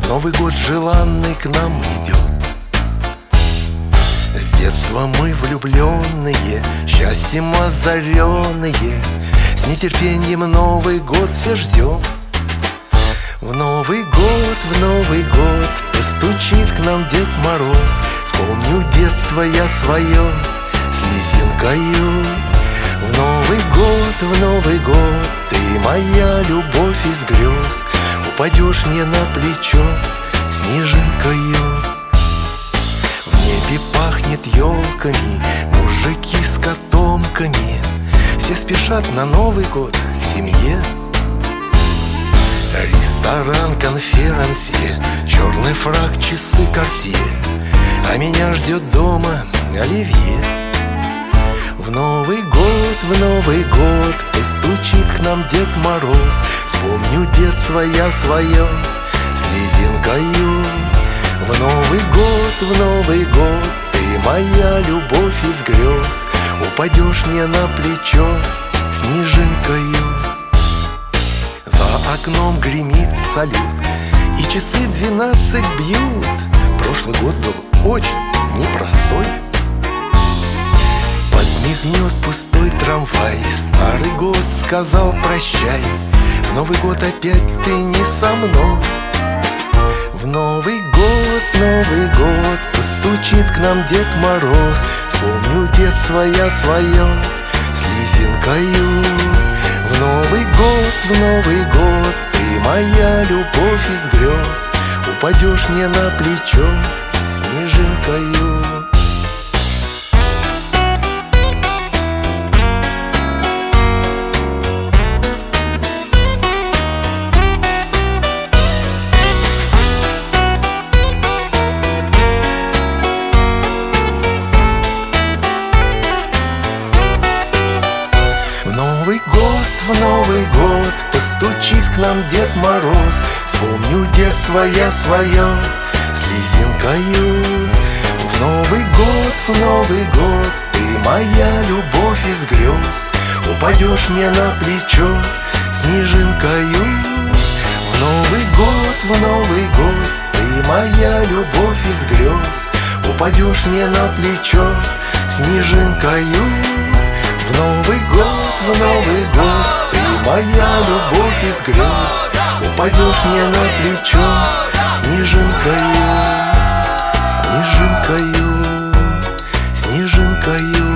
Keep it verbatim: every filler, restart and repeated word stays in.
Новый год желанный к нам идет. С детства мы влюбленные, счастьем озаренные, с нетерпением Новый год все ждем. В Новый год, в Новый год постучит к нам Дед Мороз. Вспомню детство я свое слезинкою. В Новый год, в Новый год ты моя любовь из грез, упадешь мне на плечо снежинкою. В небе пахнет елками, мужики с котомками, все спешат на Новый год к семье. Ресторан, конферансье, черный фрак, часы, картье, а меня ждет дома оливье. В Новый год, в Новый год постучит к нам Дед Мороз. Вспомню детство я свое слезинкою. В Новый год, в Новый год ты моя любовь из грез, упадешь мне на плечо снежинкою. За окном гремит салют, и часы двенадцать бьют. Прошлый год был очень непростой. Подмигнет пустой трамвай, старый год сказал прощай. В Новый год опять ты не со мной. В Новый год, в Новый год постучит к нам Дед Мороз. Вспомню детство я свое слезинкою. В Новый год, в Новый год ты моя любовь из грез, упадешь мне на плечо снежинкою. В Новый год, в Новый год постучит к нам Дед Мороз. Вспомню детство я свое слезинкою. В Новый год, в Новый год ты моя любовь из грез, упадешь мне на плечо снежинкою. В Новый год, в Новый год ты моя любовь из грез, упадешь мне на плечо снежинкою. В Новый год, в Новый год ты моя любовь из грез, упадешь мне на плечо снежинкою, снежинкою, снежинкою.